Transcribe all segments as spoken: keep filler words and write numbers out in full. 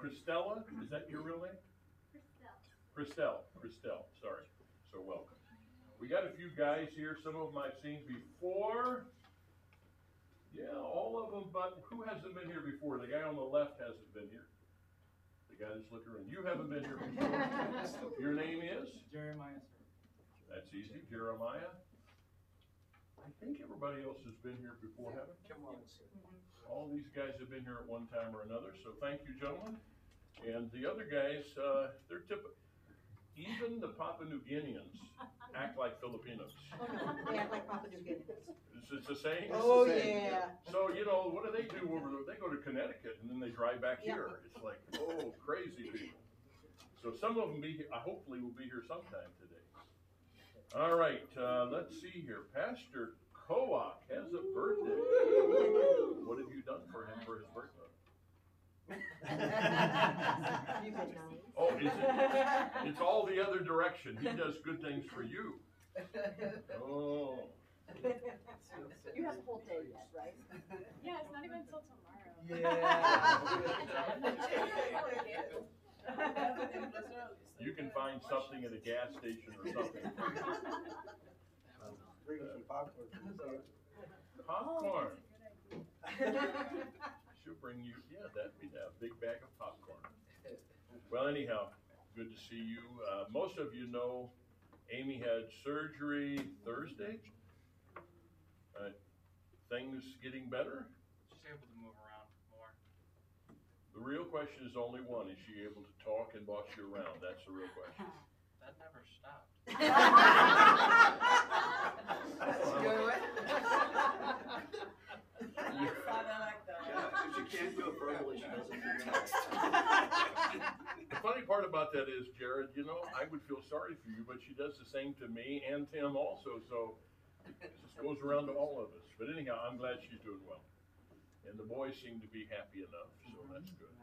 Christella, is that your real name? Christelle. Christelle, sorry. So welcome. We got a few guys here. Some of them I've seen before. Yeah, all of them, but who hasn't been here before? The guy on the left hasn't been here. The guy that's looking around. You haven't been here before. Your name is? Jeremiah, sir. That's easy. Jeremiah. I think everybody else has been here before, haven't they? Come on, sir. All these guys have been here at one time or another, so thank you, gentlemen. And the other guys, uh, they're typical. Even the Papua New Guineans act like Filipinos. Oh, no, they act like Papua New Guinea. It's, it's the same. Oh, the same, yeah. So, you know, what do they do over there? They go to Connecticut and then they drive back Yeah. here. It's like, oh, crazy people. So some of them be, uh, hopefully will be here sometime today. All right, uh, let's see here. Pastor Koak has a birthday. What have you done for him for his birthday? You've been nice. Oh, is it? It's all the other direction. He does good things for you. Oh. You have a whole day yet, right? Yeah, it's not even until tomorrow. You can find something at a gas station or something. Bring some popcorn. Popcorn. She'll bring you, yeah, that'd be a big bag of popcorn. Well, anyhow, good to see you. Uh, most of you know Amy had surgery Thursday. Uh, things getting better? She's able to move around more. The real question is only one. Is she able to talk and boss you around? That's the real question. That never stopped. If she can't do it verbally, she does it through text. The funny part about that is, Jared, you know, I would feel sorry for you, but she does the same to me and Tim also, so it just goes around to all of us. But anyhow, I'm glad she's doing well. And the boys seem to be happy enough, so that's good.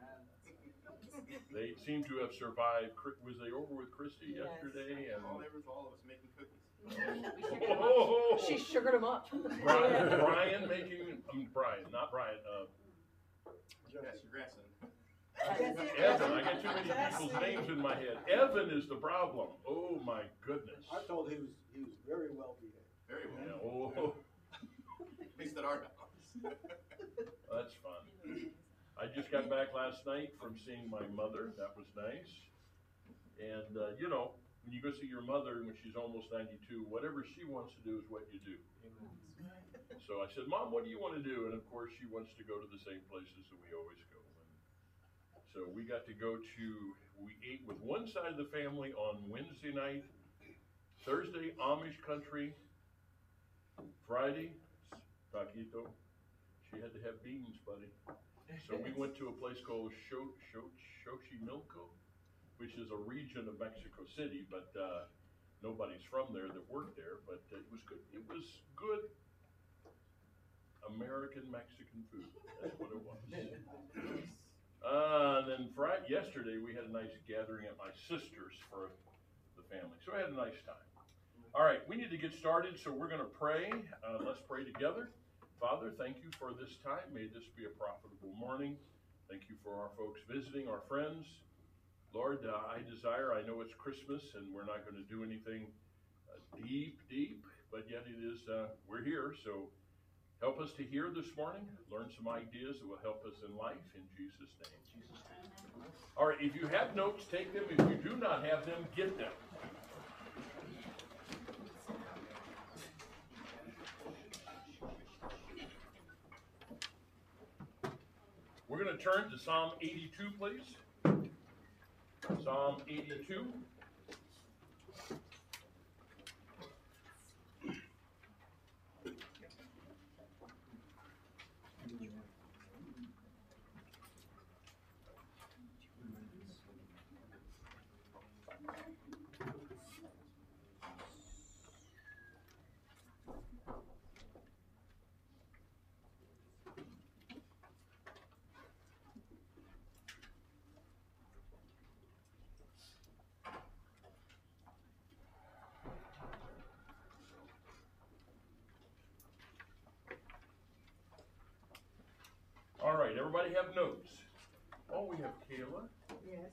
They seem to have survived. Was they over with Christy Yes. yesterday? And Oh, there was all of us making cookies. oh, She sugared them up. Brian, Brian making, I mean, Brian, not Brian, uh, That's your grandson. Evan. I got too many people's names in my head. Evan is the problem. Oh my goodness. I told he was, he was very well behaved. Very Yeah, well. oh, At least at our house. that's fun. I just got back last night from seeing my mother. That was nice. And, uh, you know, when you go see your mother when she's almost ninety-two, whatever she wants to do is what you do. So I said, Mom, what do you want to do? And of course, she wants to go to the same places that we always go. And so we got to go to, we ate with one side of the family on Wednesday night, Thursday, Amish country, Friday, taquito. She had to have beans, buddy. So we went to a place called Sho- Sho- Xochimilco, which is a region of Mexico City, but uh, nobody's from there that worked there. But it was good. It was good American Mexican food. That's what it was. Uh, and then Friday, yesterday, we had a nice gathering at my sister's for the family. So I had a nice time. All right, we need to get started, so we're going to pray. Uh, let's pray together. Father, thank you for this time. May this be a profitable morning. Thank you for our folks visiting, our friends. Lord, uh, I desire, I know it's Christmas and we're not going to do anything uh, deep, deep, but yet it is, uh, we're here. So help us to hear this morning, learn some ideas that will help us in life in Jesus' name. All right, if you have notes, take them. If you do not have them, get them. We're going to turn to Psalm eighty-two, please. Psalm eighty-two. All right, everybody have notes. Oh, we have Kayla. Yes.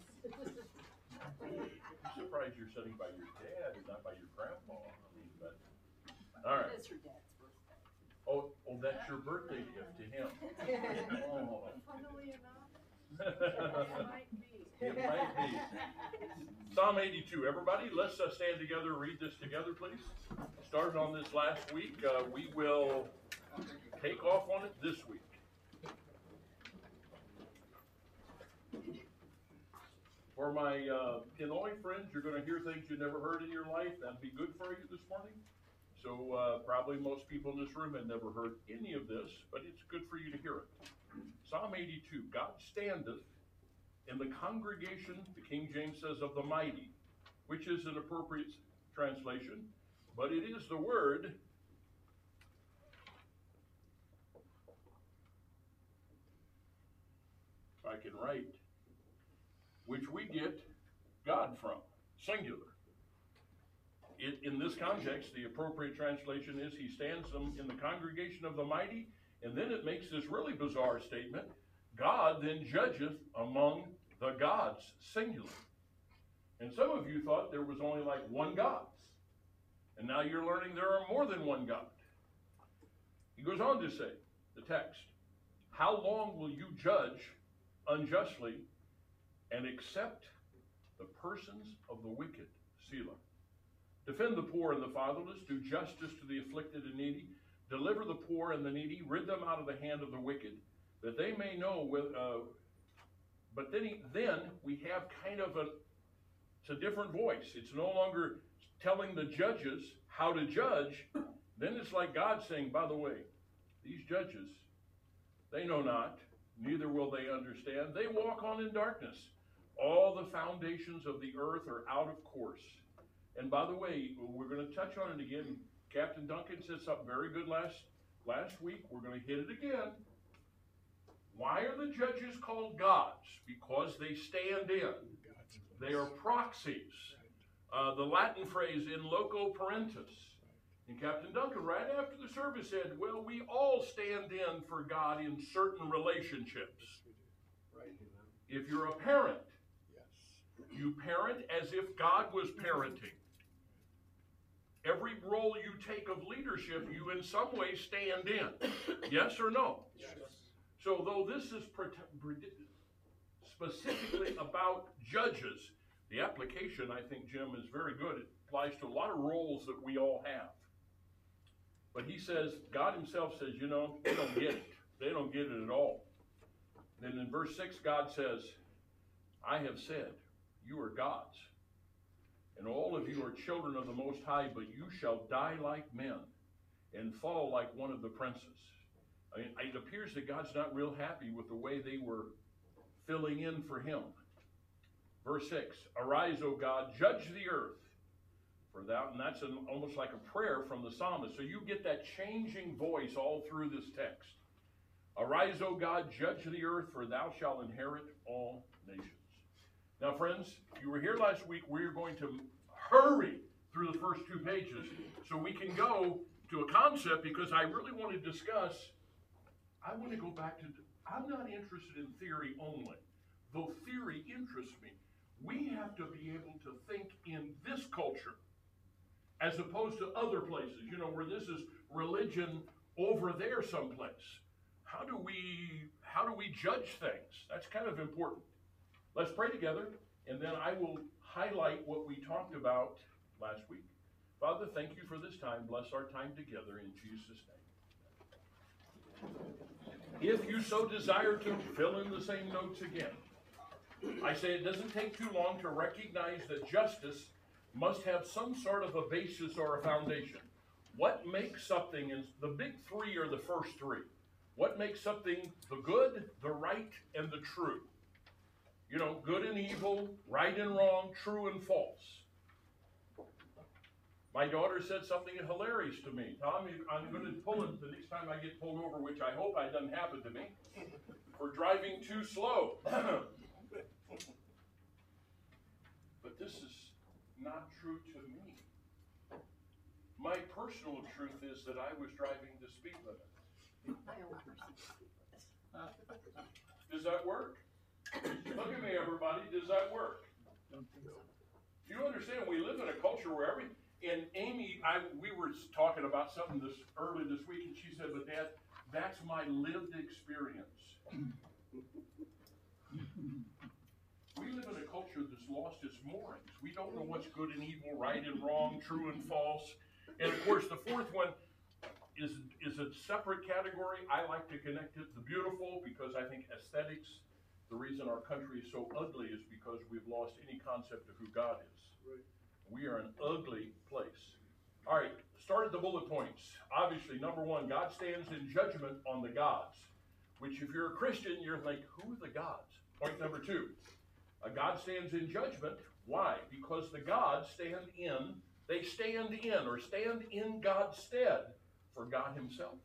I'm surprised you're sitting by your dad and not by your grandpa. I mean, but, all right. It's her dad's birthday. Oh, oh, that's your birthday gift to him. Oh. Funnily enough, It it might be. might be. Psalm eighty-two. Everybody, let's uh, stand together and read this together, please. Starting on this last week, uh, we will take off on it this week. For my uh, Illinois friends, you're going to hear things you never heard in your life. That'd be good for you this morning. So uh, probably most people in this room have never heard any of this, but it's good for you to hear it. Psalm eighty-two, God standeth in the congregation, the King James says, of the mighty, which is an appropriate translation, but it is the word I can write, which we get God from, singular. It, in this context, the appropriate translation is he stands them in the congregation of the mighty, and then it makes this really bizarre statement, God then judgeth among the gods, singular. And some of you thought there was only like one God, and now you're learning there are more than one God. He goes on to say, the text, how long will you judge unjustly and accept the persons of the wicked, Selah? Defend the poor and the fatherless, do justice to the afflicted and needy, deliver the poor and the needy, rid them out of the hand of the wicked, that they may know with, uh, but then, he, then we have kind of a, it's a different voice. It's no longer telling the judges how to judge. Then it's like God saying, by the way, these judges, they know not, neither will they understand. They walk on in darkness. All the foundations of the earth are out of course. And by the way, we're going to touch on it again. Captain Duncan said something very good last, last week. We're going to hit it again. Why are the judges called gods? Because they stand in. They are proxies. Uh, the Latin phrase, in loco parentis. And Captain Duncan, right after the service, said, well, we all stand in for God in certain relationships. If you're a parent, you parent as if God was parenting. Every role you take of leadership, you in some way stand in. Yes or no? Yes. So though this is specifically about judges, the application, I think, Jim, is very good. It applies to a lot of roles that we all have. But he says, God himself says, you know, they don't get it. They don't get it at all. Then in verse six, God says, I have said, you are gods, and all of you are children of the Most High, but you shall die like men and fall like one of the princes. I mean, it appears that God's not real happy with the way they were filling in for him. Verse six, arise, O God, judge the earth. For thou, and that's an, almost like a prayer from the psalmist. So you get that changing voice all through this text. Arise, O God, judge the earth, for thou shalt inherit all nations. Now, friends, if you were here last week, we're going to hurry through the first two pages so we can go to a concept, because I really want to discuss, I want to go back to, I'm not interested in theory only, though theory interests me. We have to be able to think in this culture as opposed to other places, you know, where this is religion over there someplace. How do we, how do we judge things? That's kind of important. Let's pray together, and then I will highlight what we talked about last week. Father, thank you for this time. Bless our time together in Jesus' name. If you so desire to fill in the same notes again, I say it doesn't take too long to recognize that justice must have some sort of a basis or a foundation. What makes something, is the big three are the first three. What makes something the good, the right, and the true? You know, good and evil, right and wrong, true and false. My daughter said something hilarious to me. Tom, I'm going to pull it the next time I get pulled over, which I hope it doesn't happen to me, for driving too slow. But this is not true to me. My personal truth is that I was driving the speed limit. Does that work? Look at me, everybody. Does that work? You understand, we live in a culture where every, and Amy, I, we were talking about something this, early this week, and she said, but Dad, that's my lived experience. We live in a culture that's lost its moorings. We don't know what's good and evil, right and wrong, true and false. And of course, the fourth one is, is a separate category. I like to connect it to beautiful because I think aesthetics, the reason our country is so ugly is because we've lost any concept of who God is. Right. We are an ugly place. All right, started the bullet points. Obviously, number one, God stands in judgment on the gods, which if you're a Christian, you're like, who are the gods? Point number two, a God stands in judgment. Why? Because the gods stand in, they stand in or stand in God's stead for God himself.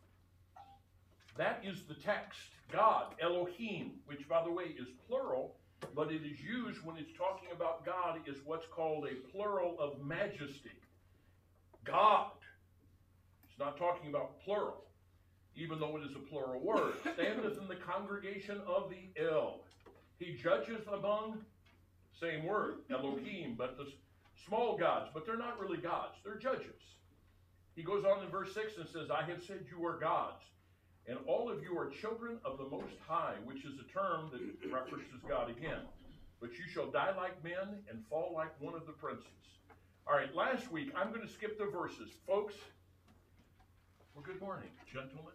That is the text. God, Elohim, which by the way is plural, but it is used when it's talking about God is what's called a plural of majesty. God. It's not talking about plural, even though it is a plural word. Standeth in the congregation of the El. He judgeth among, same word, Elohim, but the small gods, but they're not really gods, they're judges. He goes on in verse six and says, I have said you are gods, and all of you are children of the Most High, which is a term that references God again. But you shall die like men and fall like one of the princes. All right, last week, I'm going to skip the verses. Folks, well, good morning, gentlemen.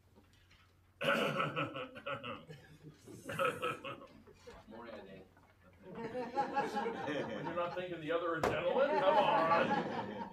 Morning, Dave. You're not thinking the other are gentlemen? Come on.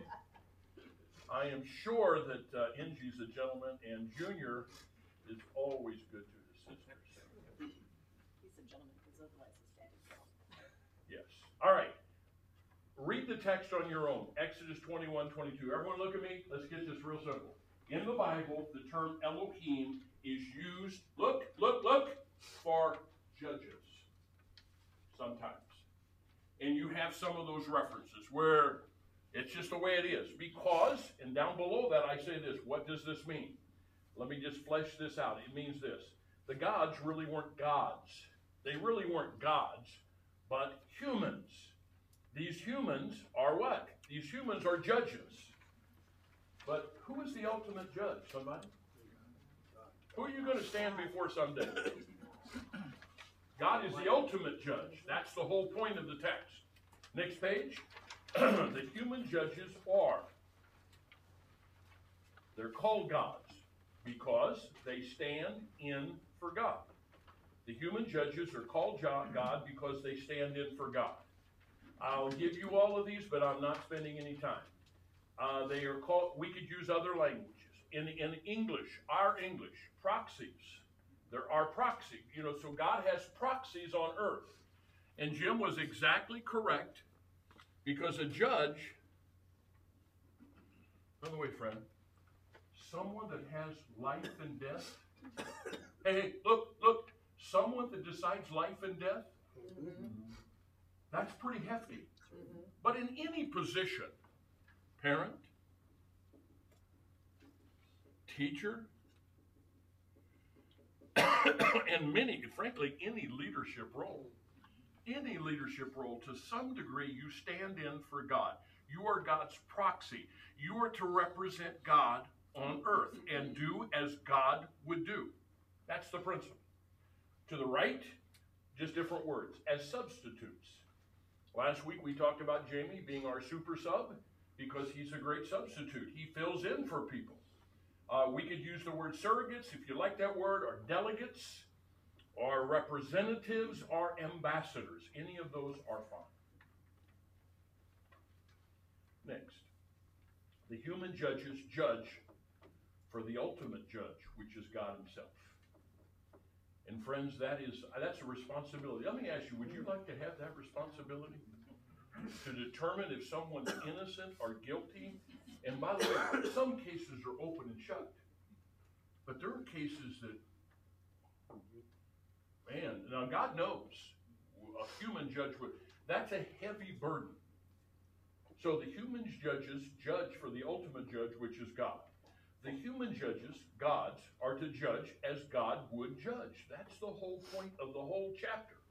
I am sure that uh, Ingie's a gentleman, and Junior is always good to his sisters. He's a gentleman, because otherwise his daddy's wrong. Yes. All right. Read the text on your own. Exodus twenty-one, twenty-two. Everyone look at me. Let's get this real simple. In the Bible, the term Elohim is used, look, look, look, for judges sometimes. And you have some of those references where it's just the way it is. Because, and down below that I say this, what does this mean? Let me just flesh this out. It means this. The gods really weren't gods. They really weren't gods, but humans. These humans are what? These humans are judges. But who is the ultimate judge? Somebody? Who are you going to stand before someday? God is the ultimate judge. That's the whole point of the text. Next page. The human judges are. They're called gods because they stand in for God. The human judges are called God because they stand in for God. I'll give you all of these, but I'm not spending any time. Uh, they are called, we could use other languages. In, in English, our English, proxies. There are proxies. You know, so God has proxies on earth. And Jim was exactly correct, because a judge, by the way, friend, someone that has life and death. Hey, hey, look, look, someone that decides life and death, that's pretty hefty. But in any position, parent, teacher, and many, frankly, any leadership role, any leadership role, to some degree, you stand in for God. You are God's proxy. You are to represent God on earth and do as God would do. That's the principle. To the right, just different words, as substitutes. Last week we talked about Jamie being our super sub because he's a great substitute. He fills in for people. Uh, we could use the word surrogates, if you like that word, or delegates, or representatives, or ambassadors. Any of those are fine. Next, the human judges judge for the ultimate judge, which is God himself. And friends, that is, that's a responsibility. Let me ask you, would you like to have that responsibility? To determine if someone's innocent or guilty? And by the way, some cases are open and shut. But there are cases that, man, now God knows, a human judge would, that's a heavy burden. So the human judges judge for the ultimate judge, which is God. The human judges, gods, are to judge as God would judge. That's the whole point of the whole chapter.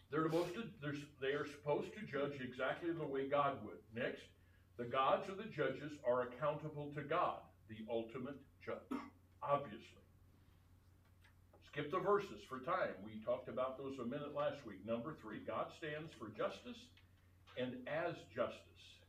They're supposed to, they're, they are supposed to judge exactly the way God would. Next, the gods or the judges are accountable to God, the ultimate judge, obviously. Skip the verses for time. We talked about those a minute last week. Number three, God stands for justice and as justice.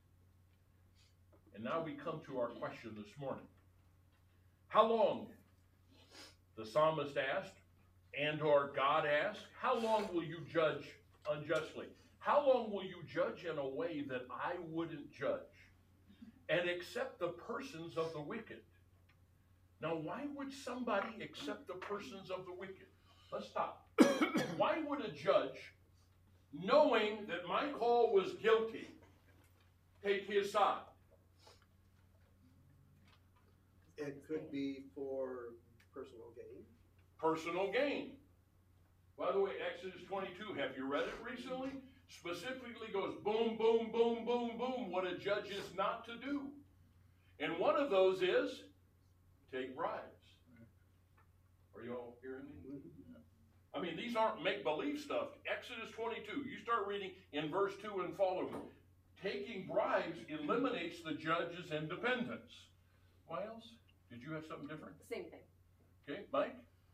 And now we come to our question this morning. How long, the psalmist asked, and or God asked, how long will you judge unjustly? How long will you judge in a way that I wouldn't judge and accept the persons of the wicked? Now, why would somebody accept the persons of the wicked? Let's stop. Why would a judge, knowing that Mike Hall was guilty, take his side? It could be for personal gain. Personal gain. By the way, Exodus twenty-two, have you read it recently? Specifically goes boom, boom, boom, boom, boom, what a judge is not to do. And one of those is take bribes. Are you all hearing me? I mean, these aren't make-believe stuff. Exodus twenty-two, you start reading in verse two and following. Taking bribes eliminates the judge's independence. Why else? Did you have something different? Same thing. Okay, Mike?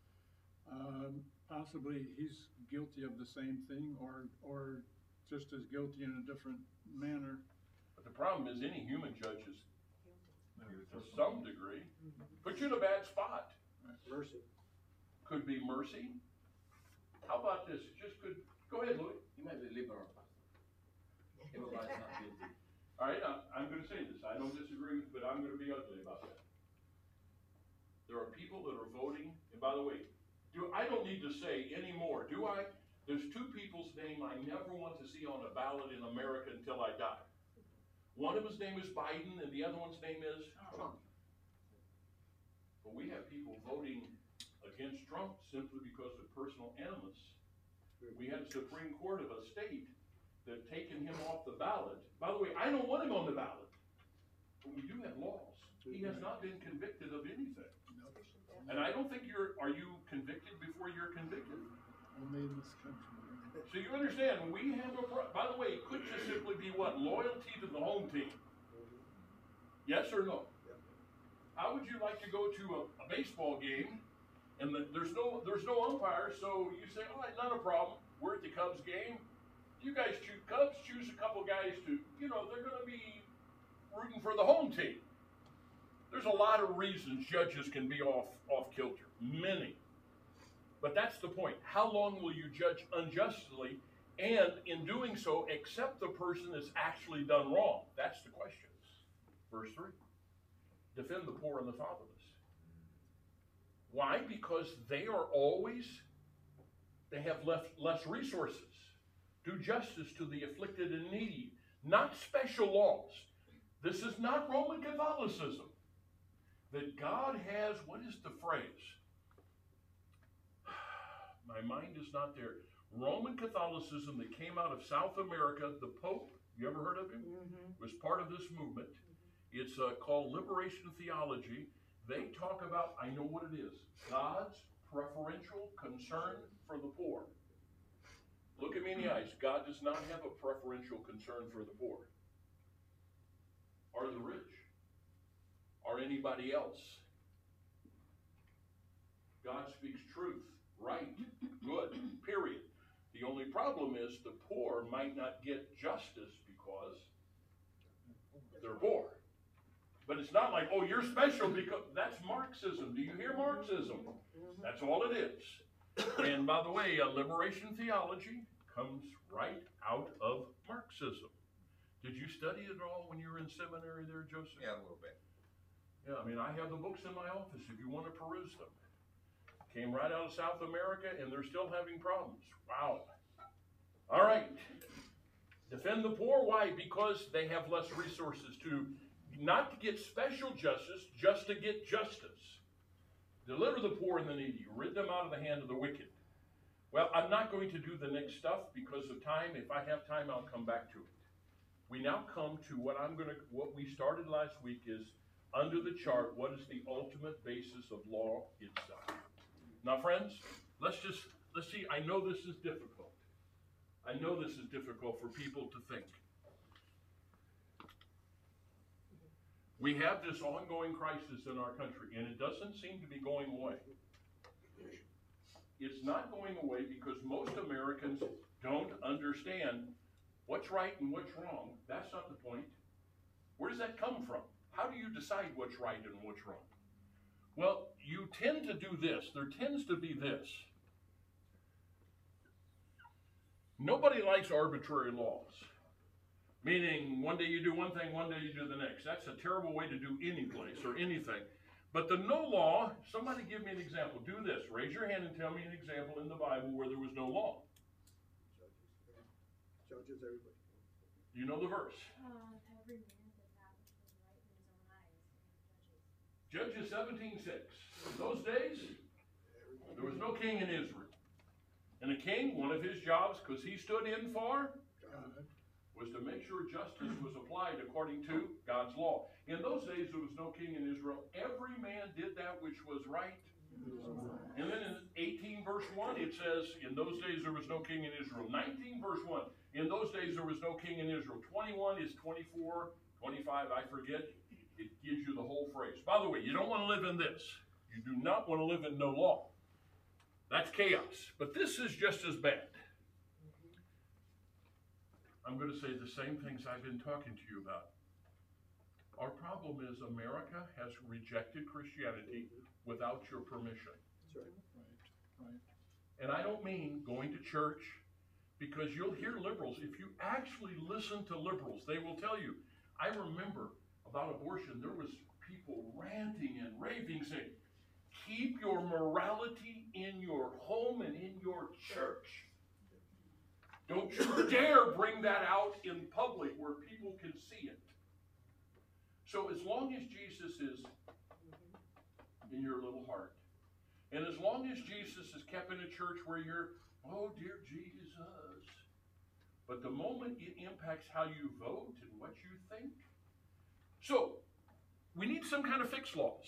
Um, possibly he's guilty of the same thing or, or just as guilty in a different manner. But the problem is any human judge is, to some degree, put you in a bad spot. Mercy. Could be mercy. How about this? Just could, go ahead, Louis. You might be liberal. Everybody's not guilty. All right, I, I'm going to say this. I don't disagree, but I'm going to be ugly about that. There are people that are voting, and by the way, do I don't need to say anymore, do I? There's two people's name I never want to see on a ballot in America until I die. One of his name is Biden, and the other one's name is Trump. But we have people voting against Trump simply because of personal animus. We had a Supreme Court of a state that taken him off the ballot. By the way, I don't want him on the ballot, but we do have laws. He has not been convicted of anything. And I don't think you're, are you convicted before you're convicted? Only in this country. So you understand, we have a, pro- by the way, it could just simply be what? Loyalty to the home team. Yes or no? How would you like to go to a, a baseball game and the, there's no there's no umpire, so you say, all right, not a problem. We're at the Cubs game. You guys choose, Cubs choose a couple guys to, you know, they're going to be rooting for the home team. There's a lot of reasons judges can be off, off kilter. Many. But that's the point. How long will you judge unjustly and in doing so accept the person that's actually done wrong? That's the question. Verse three. Defend the poor and the fatherless. Why? Because they are always, they have left less resources. Do justice to the afflicted and needy. Not special laws. This is not Roman Catholicism. That God has, what is the phrase? My mind is not there. Roman Catholicism that came out of South America, the Pope, you ever heard of him? Mm-hmm. Was part of this movement. It's uh, called Liberation Theology. They talk about, I know what it is, God's preferential concern for the poor. Look at me in the eyes. God does not have a preferential concern for the poor. Or the rich. Or anybody else. God speaks truth, right, good, period. The only problem is the poor might not get justice because they're poor. But it's not like, oh, you're special because that's Marxism. Do you hear Marxism? That's all it is. And by the way, uh, liberation theology comes right out of Marxism. Did you study it all when you were in seminary there, Joseph? Yeah, a little bit. Yeah, I mean, I have the books in my office if you want to peruse them. Came right out of South America, and they're still having problems. Wow. All right. Defend the poor. Why? Because they have less resources to, not to get special justice, just to get justice. Deliver the poor and the needy. Rid them out of the hand of the wicked. Well, I'm not going to do the next stuff because of time. If I have time, I'll come back to it. We now come to what I'm going to, what we started last week is, under the chart, what is the ultimate basis of law itself? Now, friends, let's just, let's see, I know this is difficult. I know this is difficult for people to think. We have this ongoing crisis in our country, and it doesn't seem to be going away. It's not going away because most Americans don't understand what's right and what's wrong. That's not the point. Where does that come from? How do you decide what's right and what's wrong? Well, you tend to do this. There tends to be this. Nobody likes arbitrary laws. Meaning, one day you do one thing, one day you do the next. That's a terrible way to do any place or anything. But the no law, somebody give me an example. Do this. Raise your hand and tell me an example in the Bible where there was no law. Judges everybody. You know the verse. Um, every man did that which was right in his own eyes. Judges. Judges seventeen six. In those days, there was no king in Israel. And a king, one of his jobs, because he stood in for, God. was to make sure justice was applied according to God's law. In those days, there was no king in Israel. Every man did that which was right. And then in eighteen verse one, it says, in those days there was no king in Israel. nineteen verse one, in those days there was no king in Israel. twenty-one is twenty-four, twenty-five, I forget. It gives you the whole phrase. By the way, you don't want to live in this. You do not want to live in no law. That's chaos. But this is just as bad. I'm going to say the same things I've been talking to you about. Our problem is America has rejected Christianity without your permission. That's right. Right, right. And I don't mean going to church, because you'll hear liberals. If you actually listen to liberals, they will tell you. I remember about abortion, there was people ranting and raving saying, keep your morality in your home and in your church. Don't you dare bring that out in public where people can see it. So as long as Jesus is in your little heart, and as long as Jesus is kept in a church where you're, oh dear Jesus, but the moment it impacts how you vote and what you think, so we need some kind of fixed laws.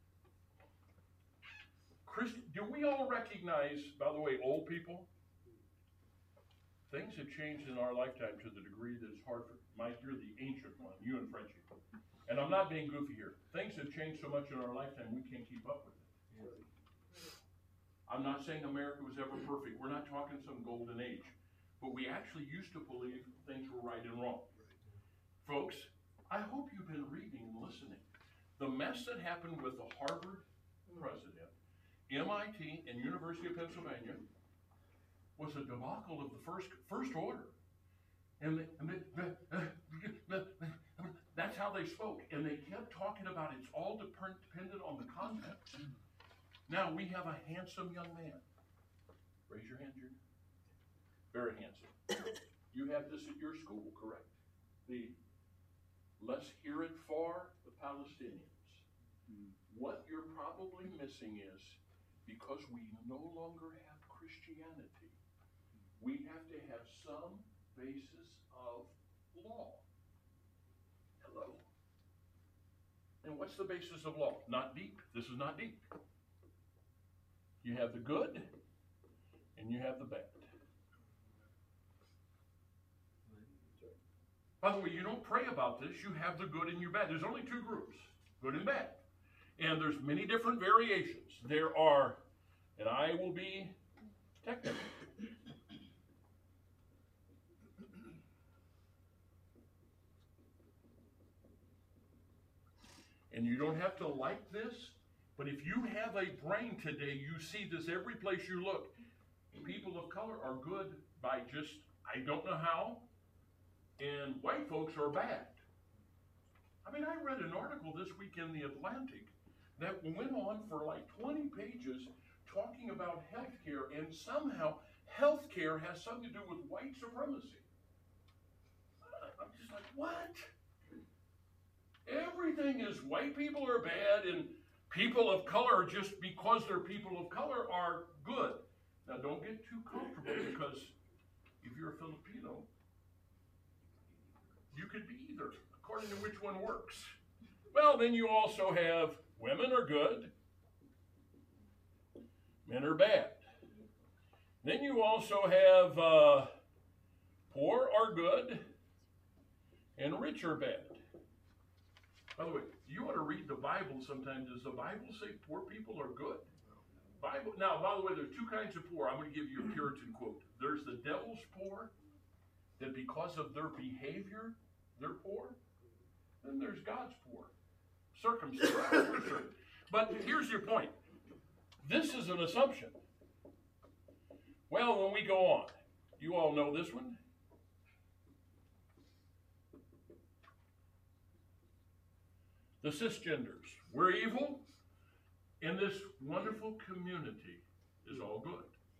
Christ, do we all recognize, by the way, old people? Things have changed in our lifetime to the degree that it's hard for, Mike, you're the ancient one, you and Frenchie. And I'm not being goofy here. Things have changed so much in our lifetime, we can't keep up with it. I'm not saying America was ever perfect. We're not talking some golden age. But we actually used to believe things were right and wrong. Folks, I hope you've been reading and listening. The mess that happened with the Harvard president, M I T, and University of Pennsylvania was a debacle of the first first order. And, they, and they, that's how they spoke. And they kept talking about it's all depend, dependent on the context. Now we have a handsome young man. Raise your hand, Junior. Very handsome. You have this at your school, correct? The let's hear it for the Palestinians. What you're probably missing is, because we no longer have Christianity, we have to have some basis of law. Hello? And what's the basis of law? Not deep. This is not deep. You have the good and you have the bad. By the way, you don't pray about this. You have the good and your bad. There's only two groups, good and bad. And there's many different variations. There are, and I will be technical. And you don't have to like this, but if you have a brain today, you see this every place you look. People of color are good by just, I don't know how, and white folks are bad. I mean, I read an article this week in the Atlantic that went on for like twenty pages talking about healthcare, and somehow healthcare has something to do with white supremacy. I'm just like, what? Everything is white people are bad and people of color, just because they're people of color, are good. Now don't get too comfortable, because if you're a Filipino, you could be either, according to which one works. Well, then you also have women are good, men are bad. Then you also have uh, good and rich are bad. By the way, you want to read the Bible sometime. Does the Bible say poor people are good? Bible. Now, by the way, there's two kinds of poor. I'm going to give you a Puritan quote. There's the devil's poor, that because of their behavior, they're poor. Then there's God's poor. Circumstances. But here's your point. This is an assumption. Well, when we go on, you all know this one. The cisgenders. We're evil, and this wonderful community is all good.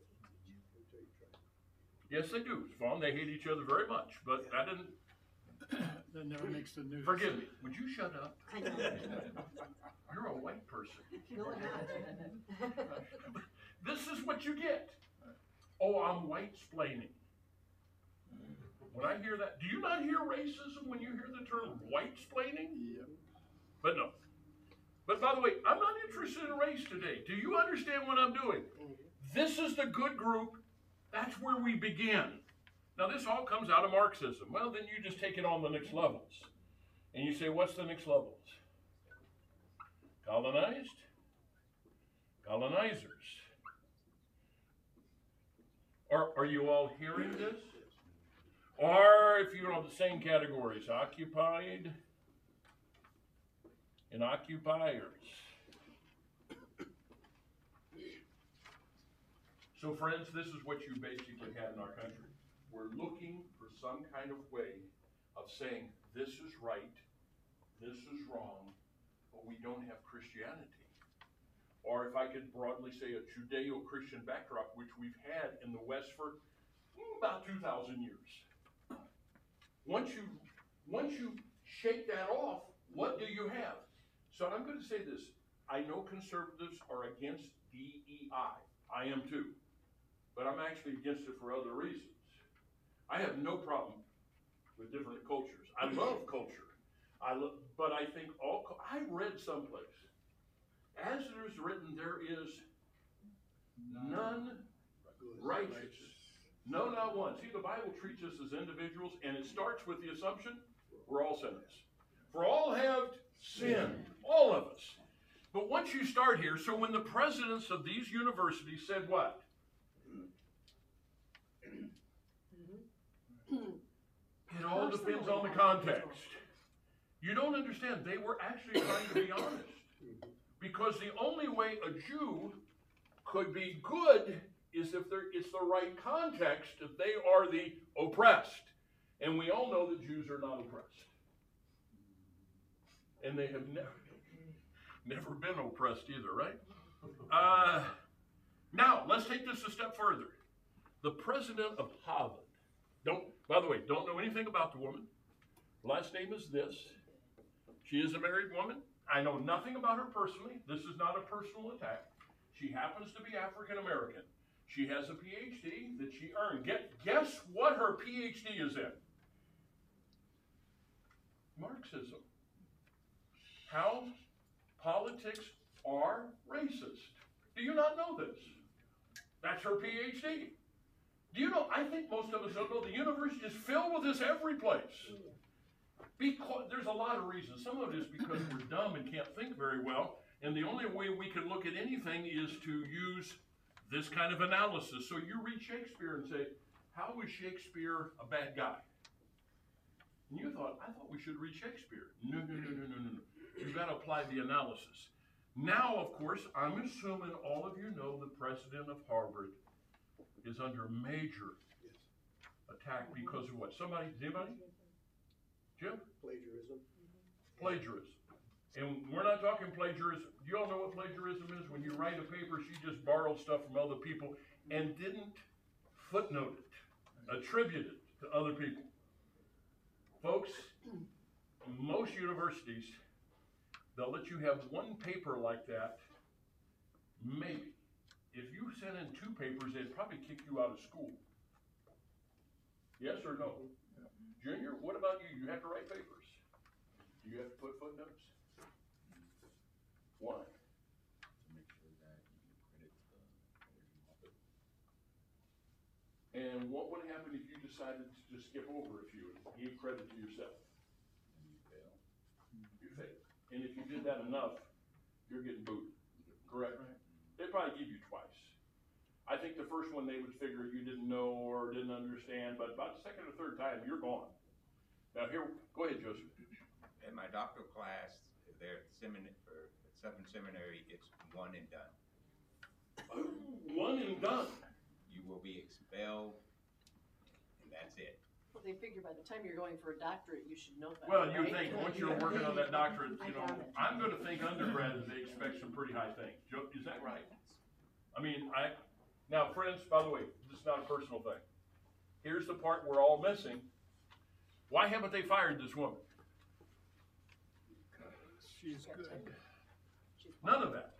Yes, they do, Vaughn. They hate each other very much, but that didn't. That never makes the news. Forgive me. Would you shut up? I know. You're a white person. No, I'm not. This is what you get. Oh, I'm white-splaining. When I hear that, do you not hear racism when you hear the term white-splaining? Yep. But no. But by the way, I'm not interested in race today. Do you understand what I'm doing? This is the good group. That's where we begin. Now, this all comes out of Marxism. Well, then you just take it on the next levels. And you say, what's the next levels? Colonized? Colonizers. Are, are you all hearing this? Or, if you know, the same categories, occupied and occupiers. So, friends, this is what you basically had in our country. We're looking for some kind of way of saying this is right, this is wrong, but we don't have Christianity. Or if I could broadly say a Judeo-Christian backdrop, which we've had in the West for mm, about two thousand years. Once you, once you shake that off, what do you have? So I'm going to say this. I know conservatives are against D E I. I am too. But I'm actually against it for other reasons. I have no problem with different cultures. I love culture. I lo- but I think all, I read someplace, as it is written, there is none righteous. No, not one. See, the Bible treats us as individuals, and it starts with the assumption we're all sinners. For all have sinned, all of us. But once you start here, so when the presidents of these universities said what? It all depends on the context. You don't understand. They were actually trying to be honest. Because the only way a Jew could be good is if there, it's the right context, if they are the oppressed. And we all know that Jews are not oppressed. And they have never, never been oppressed either, right? Uh, now, let's take this a step further. The president of Harvard, don't, by the way, don't know anything about the woman. Last name is this. She is a married woman. I know nothing about her personally. This is not a personal attack. She happens to be African American. She has a P H D that she earned. Get, guess what her P H D is in? Marxism. How politics are racist. Do you not know this? That's her P H D. Do you know, I think most of us don't know, the universe is filled with this every place. Because there's a lot of reasons. Some of it is because we're dumb and can't think very well. And the only way we can look at anything is to use this kind of analysis. So you read Shakespeare and say, how was Shakespeare a bad guy? And you thought, I thought we should read Shakespeare. No, no, no, no, no, no, no. You've got to apply the analysis. Now, of course, I'm assuming all of you know the president of Harvard is under major attack because of what? Somebody, anybody? Jim? Plagiarism. Plagiarism. And we're not talking plagiarism. You all know what plagiarism is? When you write a paper, she just borrowed stuff from other people and didn't footnote it, attribute it to other people. Folks, most universities, they'll let you have one paper like that, maybe. If you sent in two papers, they'd probably kick you out of school. Yes or no? Junior, what about you? You have to write papers. Do you have to put footnotes? Why? To make sure that you credit the And what would happen if you decided to just skip over a few and give credit to yourself? And you fail. You fail. And if you did that enough, you're getting booted. Correct? They'd probably give you twice. I think the first one they would figure you didn't know or didn't understand, but about the second or third time, you're gone. Now here, go ahead, Joseph. In my doctoral class, there at seminary, for Southern Seminary, it's one and done. Oh, one and done. You will be expelled, and that's it. Well, they figure by the time you're going for a doctorate, you should know that. Well, you right? think, once you're working on that doctorate, I you know, got it. I'm gonna think undergrad, they expect some pretty high things. Joe, is that right? I mean, I, now, friends, by the way, this is not a personal thing. Here's the part we're all missing. Why haven't they fired this woman? She's good. She's None of that.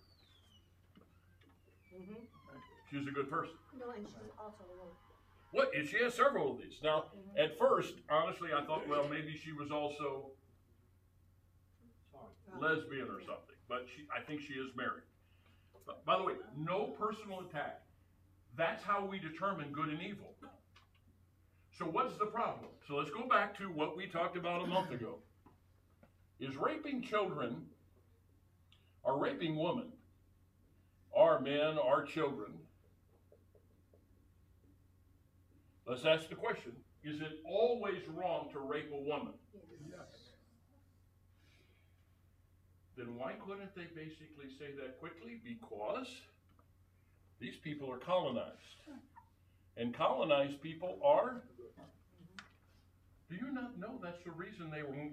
Mhm. She's a good person. No, and she's also a little. What, and she has several of these. Now, at first, honestly, I thought, well, maybe she was also lesbian or something, but she, I think she is married. But, by the way, no personal attack. That's how we determine good and evil. So what's the problem? So let's go back to what we talked about a month ago. Is raping children, or raping women, our men, our children, let's ask the question, is it always wrong to rape a woman? Yes. Then why couldn't they basically say that quickly? Because these people are colonized. And colonized people are, do you not know that's the reason they were,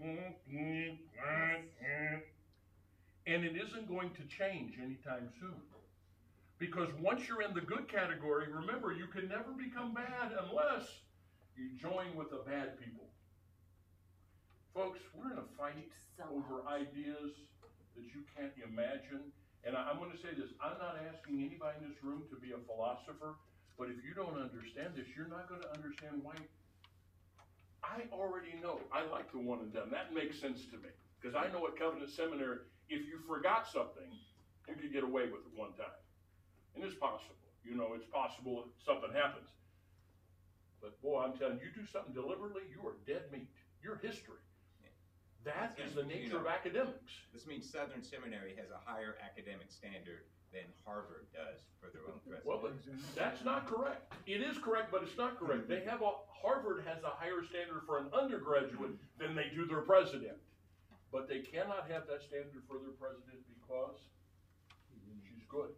and it isn't going to change anytime soon. Because once you're in the good category, remember, you can never become bad unless you join with the bad people. Folks, we're in a fight over ideas that you can't imagine. And I, I'm going to say this, I'm not asking anybody in this room to be a philosopher, but if you don't understand this, you're not going to understand why. I already know. I like the one and done. That makes sense to me. Because I know at Covenant Seminary, if you forgot something, you could get away with it one time. And it's possible. You know, it's possible that something happens. But boy, I'm telling you, you do something deliberately, you are dead meat. You're history. That is the nature of academics. This means Southern Seminary has a higher academic standard than Harvard does for their own president. Well, but that's not correct. It is correct, but it's not correct. They have a, Harvard has a higher standard for an undergraduate than they do their president. But they cannot have that standard for their president because she's good.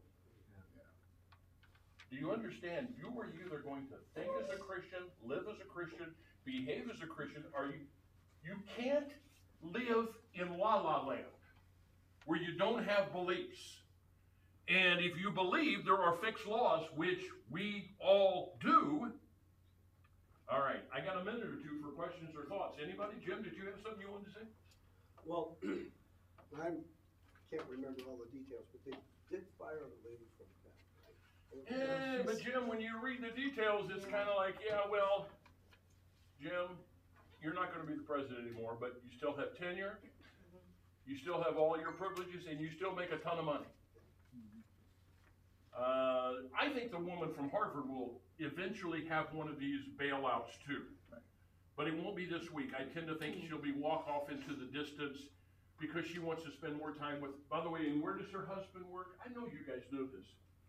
Do you understand? You are either going to think as a Christian, live as a Christian, behave as a Christian, or you, you can't live in la la land where you don't have beliefs. And if you believe there are fixed laws, which we all do. All right, I got a minute or two for questions or thoughts. Anybody? Jim, did you have something you wanted to say? Well, I can't remember all the details, but they did fire the lady from that. Yeah, but Jim, when you read the details, it's kind of like, yeah, well, Jim, you're not going to be the president anymore, but you still have tenure, you still have all your privileges, and you still make a ton of money. Uh, I think the woman from Harvard will eventually have one of these bailouts too. But it won't be this week. I tend to think she'll be walk off into the distance because she wants to spend more time with, by the way, and where does her husband work? I know you guys know this.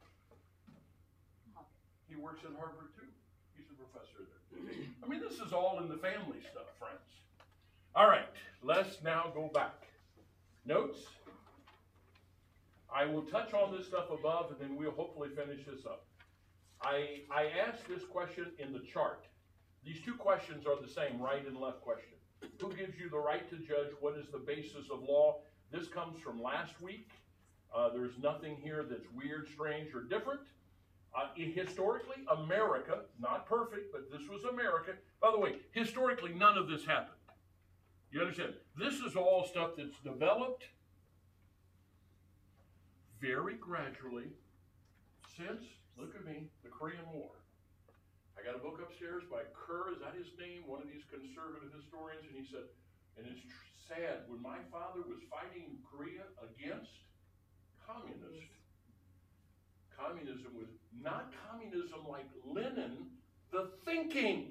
He works at Harvard too. He's a professor there. I mean, this is all in the family stuff, friends. All right, let's now go back. Notes? I will touch on this stuff above and then we'll hopefully finish this up. I, I asked this question in the chart. These two questions are the same, right and left question. Who gives you the right to judge? What is the basis of law? This comes from last week. Uh, there's nothing here that's weird, strange, or different. Uh, historically, America, not perfect, but this was America. By the way, historically, none of this happened. You understand? This is all stuff that's developed very gradually since, look at me, the Korean War. I got a book upstairs by Kerr, is that his name? One of these conservative historians, and he said, and it's tr- sad, when my father was fighting Korea against communists, communism was not communism like Lenin the thinking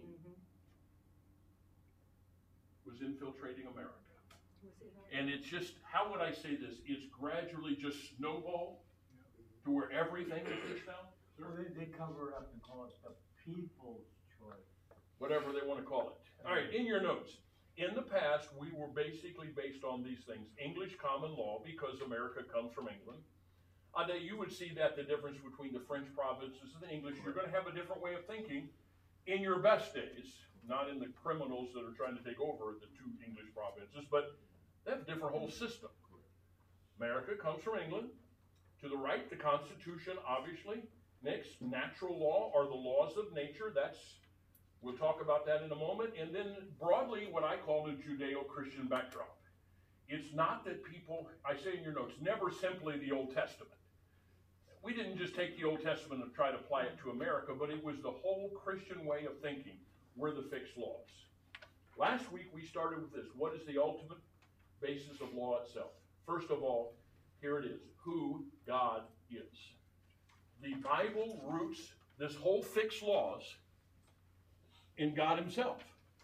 was infiltrating America. And it's just, how would I say this? It's gradually just snowballed to where everything is pushed down. So they, they cover it up and call it the people's choice. Whatever they want to call it. All right, in your notes. In the past, we were basically based on these things. English common law, because America comes from England. Uh, that you would see that the difference between the French provinces and the English, you're going to have a different way of thinking in your best days, not in the criminals that are trying to take over the two English provinces, but they have a different whole system. America comes from England. To the right, the Constitution, obviously. Next, natural law are the laws of nature. That's, we'll talk about that in a moment. And then broadly, what I call the Judeo-Christian backdrop. It's not that people, I say in your notes, never simply the Old Testament. We didn't just take the Old Testament and try to apply it to America, but it was the whole Christian way of thinking were the fixed laws. Last week, we started with this. What is the ultimate basis of law itself? First of all, here it is. Who God is. The Bible roots this whole fixed laws in God himself.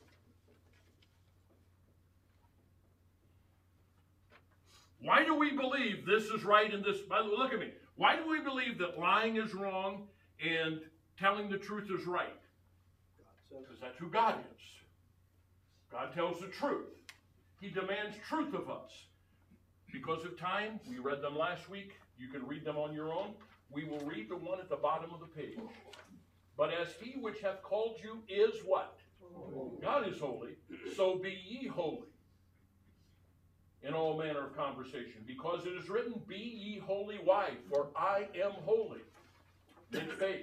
Why do we believe this is right and this, by the way, look at me. Why do we believe that lying is wrong and telling the truth is right? Because that's who God is. God tells the truth. He demands truth of us. Because of time, we read them last week. You can read them on your own. We will read the one at the bottom of the page. But as he which hath called you is what? God is holy. So be ye holy in all manner of conversation. Because it is written, be ye holy. Why? For I am holy. Next page.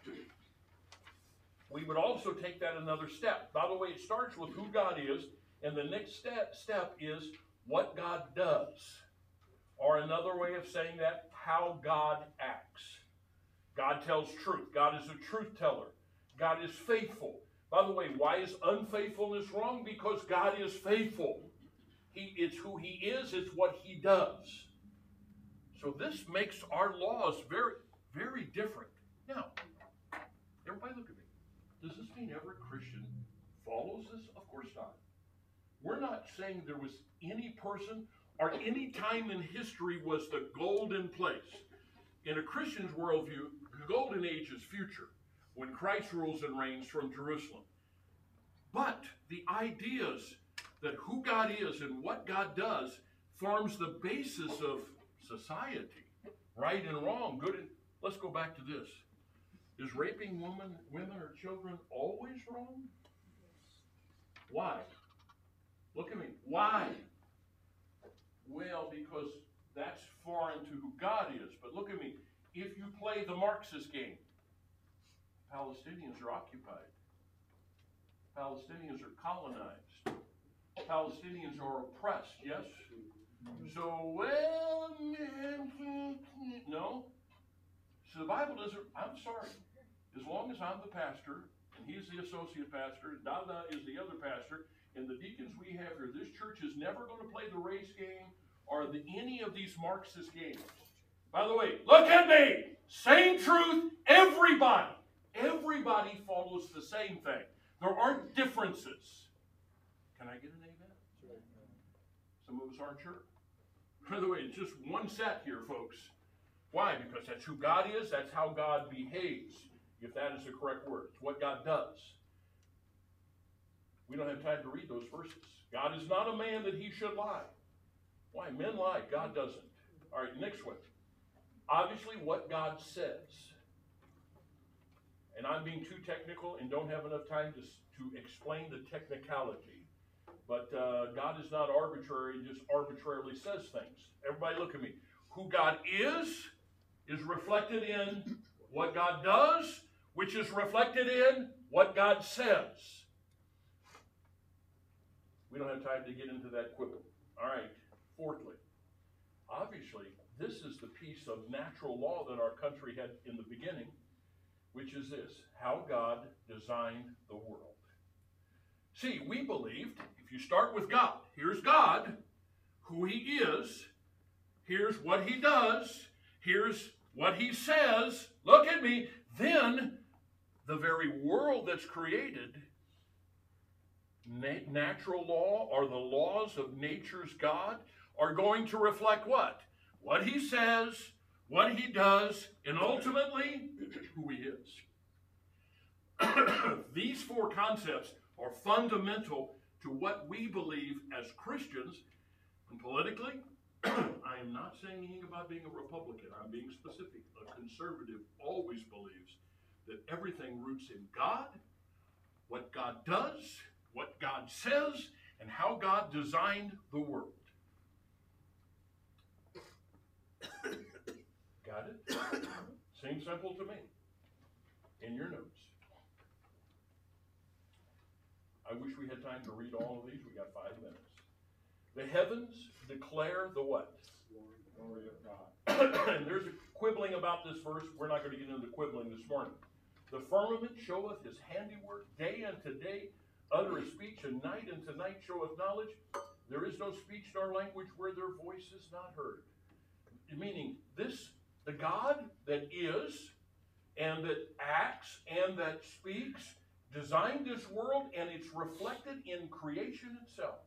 We would also take that another step. By the way, it starts with who God is. And the next step, step is what God does. Or another way of saying that, how God acts. God tells truth. God is a truth teller. God is faithful. By the way, why is unfaithfulness wrong? Because God is faithful. He, it's who he is. It's what he does. So this makes our laws very, very different. Now, everybody look at me. Does this mean every Christian follows this? Of course not. We're not saying there was any person or any time in history was the golden place. In a Christian's worldview, the golden age is future, when Christ rules and reigns from Jerusalem. But the ideas that who God is and what God does forms the basis of society, right and wrong, good and... Let's go back to this. Is raping women, women or children always wrong? Why? Look at me. Why? Well, because that's foreign to who God is. But look at me. If you play the Marxist game, Palestinians are occupied. Palestinians are colonized. Palestinians are oppressed, yes? So, well, no. So the Bible doesn't, I'm sorry. As long as I'm the pastor, and he's the associate pastor, Dada is the other pastor, and the deacons we have here, this church is never going to play the race game or the, any of these Marxist games. By the way, look at me! Same truth, everybody. Everybody follows the same thing. There aren't differences. Can I get an amen? Some of us aren't sure. By the way, it's just one set here, folks. Why? Because that's who God is. That's how God behaves, if that is the correct word. It's what God does. We don't have time to read those verses. God is not a man that he should lie. Why? Men lie. God doesn't. All right, next one. Obviously, what God says. And I'm being too technical and don't have enough time to, to explain the technicality. But uh, God is not arbitrary and just arbitrarily says things. Everybody look at me. Who God is, is reflected in what God does, which is reflected in what God says. We don't have time to get into that quibble. All right, fourthly, obviously, this is the piece of natural law that our country had in the beginning, which is this, how God designed the world. See, we believed, if you start with God, here's God, who he is, here's what he does, here's what he says, look at me, then the very world that's created, na- natural law or the laws of nature's God are going to reflect what? What he says, what he does, and ultimately, who he is. These four concepts are fundamental to what we believe as Christians. And politically, I am not saying anything about being a Republican. I'm being specific. A conservative always believes that everything roots in God, what God does, what God says, and how God designed the world. Got it? Seems simple to me. In your notes. I wish we had time to read all of these. We got five minutes. The heavens declare the what? Glory of God. And there's a quibbling about this verse. We're not going to get into quibbling this morning. The firmament showeth his handiwork, day unto day uttereth speech, and night unto night showeth knowledge. There is no speech nor language where their voice is not heard. Meaning, this, the God that is, and that acts, and that speaks, designed this world, and it's reflected in creation itself.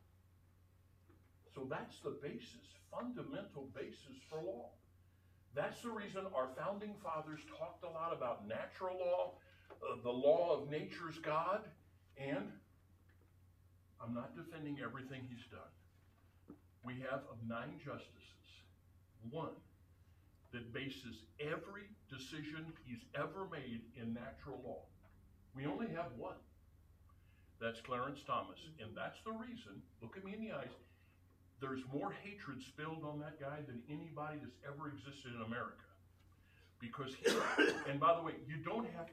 So that's the basis, fundamental basis for law. That's the reason our founding fathers talked a lot about natural law, uh, the law of nature's God, and I'm not defending everything he's done. We have of nine justices, one that bases every decision he's ever made in natural law. We only have one. That's Clarence Thomas. And that's the reason, look at me in the eyes, there's more hatred spilled on that guy than anybody that's ever existed in America. Because he, and by the way, you don't have,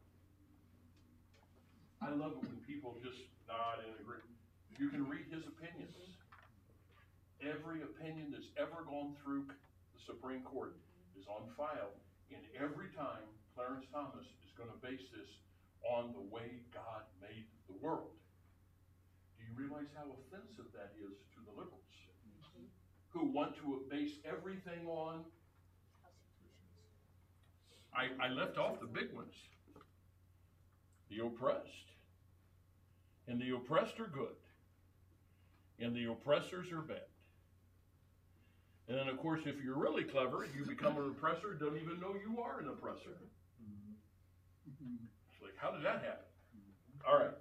I love it when people just nod and agree. You can read his opinions. Every opinion that's ever gone through the Supreme Court is on file. And every time, Clarence Thomas is going to base this on the way God made the world. Do you realize how offensive that is to the liberals? Mm-hmm. Who want to base everything on? I, I left off the big ones. The oppressed. And the oppressed are good. And the oppressors are bad. And then, of course, if you're really clever, you become an oppressor, don't even know you are an oppressor. It's like, how did that happen? All right.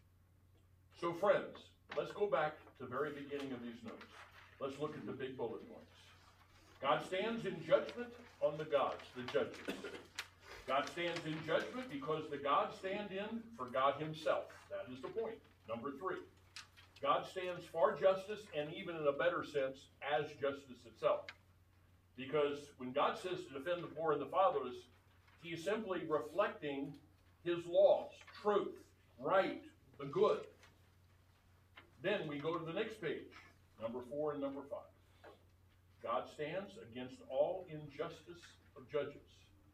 So, friends, let's go back to the very beginning of these notes. Let's look at the big bullet points. God stands in judgment on the gods, the judges. God stands in judgment because the gods stand in for God himself. That is the point. Number three. God stands for justice, and even in a better sense, as justice itself. Because when God says to defend the poor and the fatherless, he is simply reflecting his laws, truth, right, the good. Then we go to the next page, number four and number five. God stands against all injustice of judges,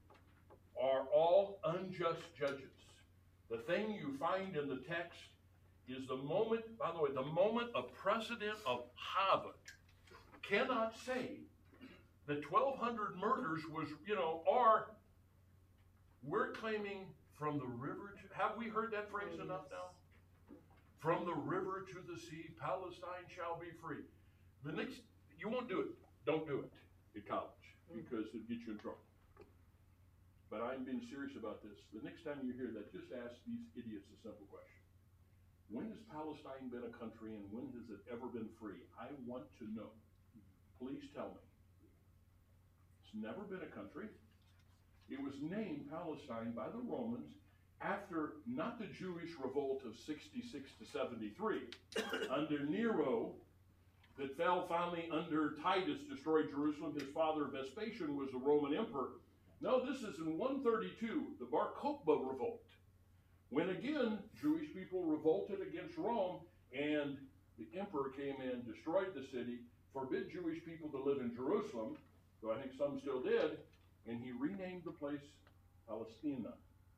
or all unjust judges. The thing you find in the text is the moment, by the way, the moment a president of Harvard cannot say that twelve hundred murders was, you know, or we're claiming from the river to, have we heard that phrase enough now? From the river to the sea, Palestine shall be free. The next, you won't do it. Don't do it at college because it'll get you in trouble. But I'm being serious about this. The next time you hear that, just ask these idiots a simple question. When has Palestine been a country and when has it ever been free? I want to know. Please tell me. It's never been a country. It was named Palestine by the Romans after not the Jewish revolt of sixty-six to seventy-three, under Nero, that fell finally under Titus, destroyed Jerusalem. His father Vespasian was the Roman emperor. No, this is in one thirty-two, the Bar Kokhba revolt. When again, Jewish people revolted against Rome, and the emperor came in, destroyed the city, forbid Jewish people to live in Jerusalem, though I think some still did, and he renamed the place Palestina.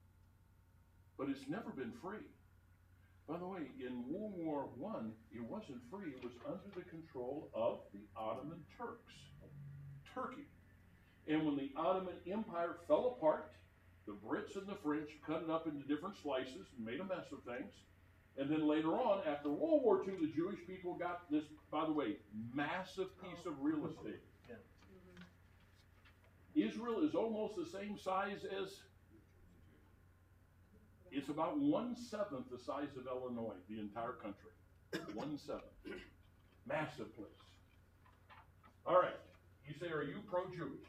But it's never been free. By the way, in World War One, it wasn't free. It was under the control of the Ottoman Turks, Turkey. And when the Ottoman Empire fell apart, The Brits and the French cut it up into different slices and made a mess of things. And then later on, after World War Two, the Jewish people got this, by the way, massive piece of real estate. Israel is almost the same size as, it's about one-seventh the size of Illinois, the entire country. One-seventh. Massive place. All right. You say, are you pro-Jewish?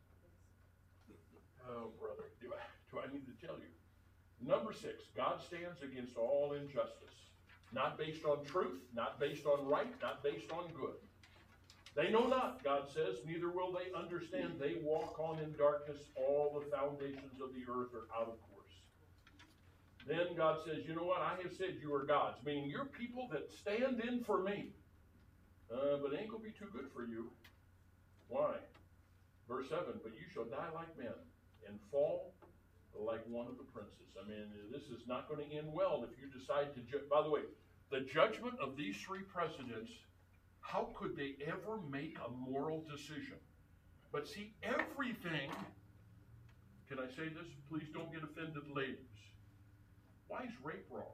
Oh, brother, do I, do I need to tell you? Number six, God stands against all injustice. Not based on truth, not based on right, not based on good. They know not, God says, neither will they understand. They walk on in darkness. All the foundations of the earth are out of course. Then God says, you know what? I have said you are gods, meaning you're people that stand in for me. Uh, but it ain't going to be too good for you. Why? Verse seven, but you shall die like men and fall like one of the princes. I mean, this is not going to end well if you decide to judge. By the way, the judgment of these three presidents, how could they ever make a moral decision? But see, everything, can I say this? Please don't get offended, ladies. Why is rape wrong?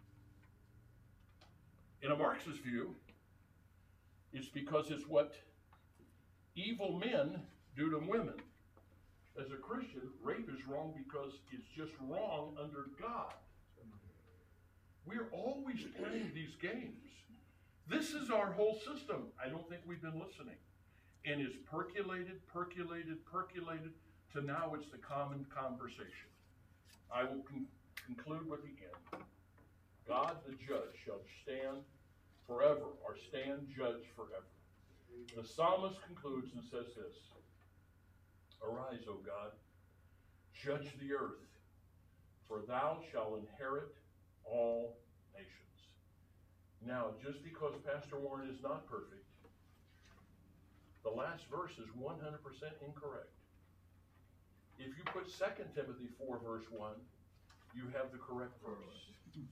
In a Marxist view, it's because it's what evil men do to women. As a Christian, rape is wrong because it's just wrong under God. We're always playing these games. This is our whole system. I don't think we've been listening. And it's percolated, percolated, percolated, to now it's the common conversation. I will con- conclude with the end. God the judge shall stand forever, or stand judge forever. The psalmist concludes and says this, arise, O God, judge the earth, for thou shalt inherit all nations. Now, just because Pastor Warren is not perfect, the last verse is one hundred percent incorrect. If you put Second Timothy four, verse one, you have the correct verse.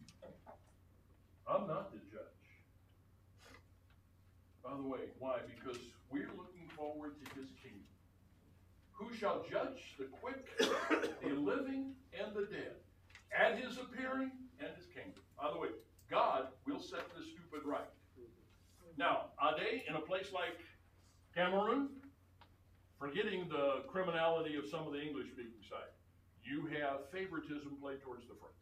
I'm not the judge. By the way, why? Because we're looking forward to his kingdom. Who shall judge the quick, the living, and the dead, at his appearing and his kingdom? By the way, God will set the stupid right. Now, are they in a place like Cameroon? Forgetting the criminality of some of the English-speaking side, you have favoritism played towards the French.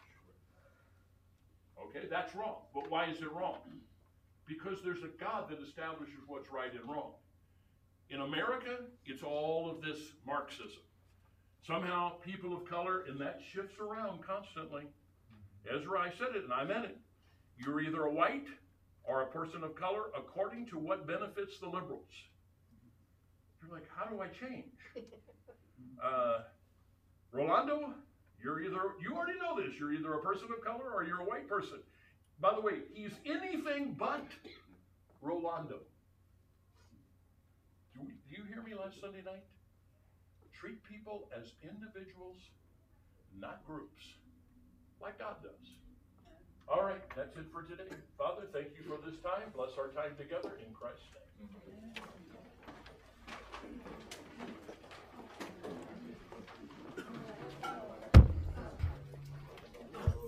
Okay, that's wrong. But why is it wrong? Because there's a God that establishes what's right and wrong. In America, it's all of this Marxism. Somehow, people of color, and that shifts around constantly. Ezra, I said it, and I meant it. You're either a white or a person of color according to what benefits the liberals. You're like, how do I change? Uh, Rolando, you're either, you already know this, you're either a person of color or you're a white person. By the way, he's anything but Rolando. Do, we, do you hear me last Sunday night? Treat people as individuals, not groups, like God does. All right, that's it for today. Father, thank you for this time. Bless our time together in Christ's name.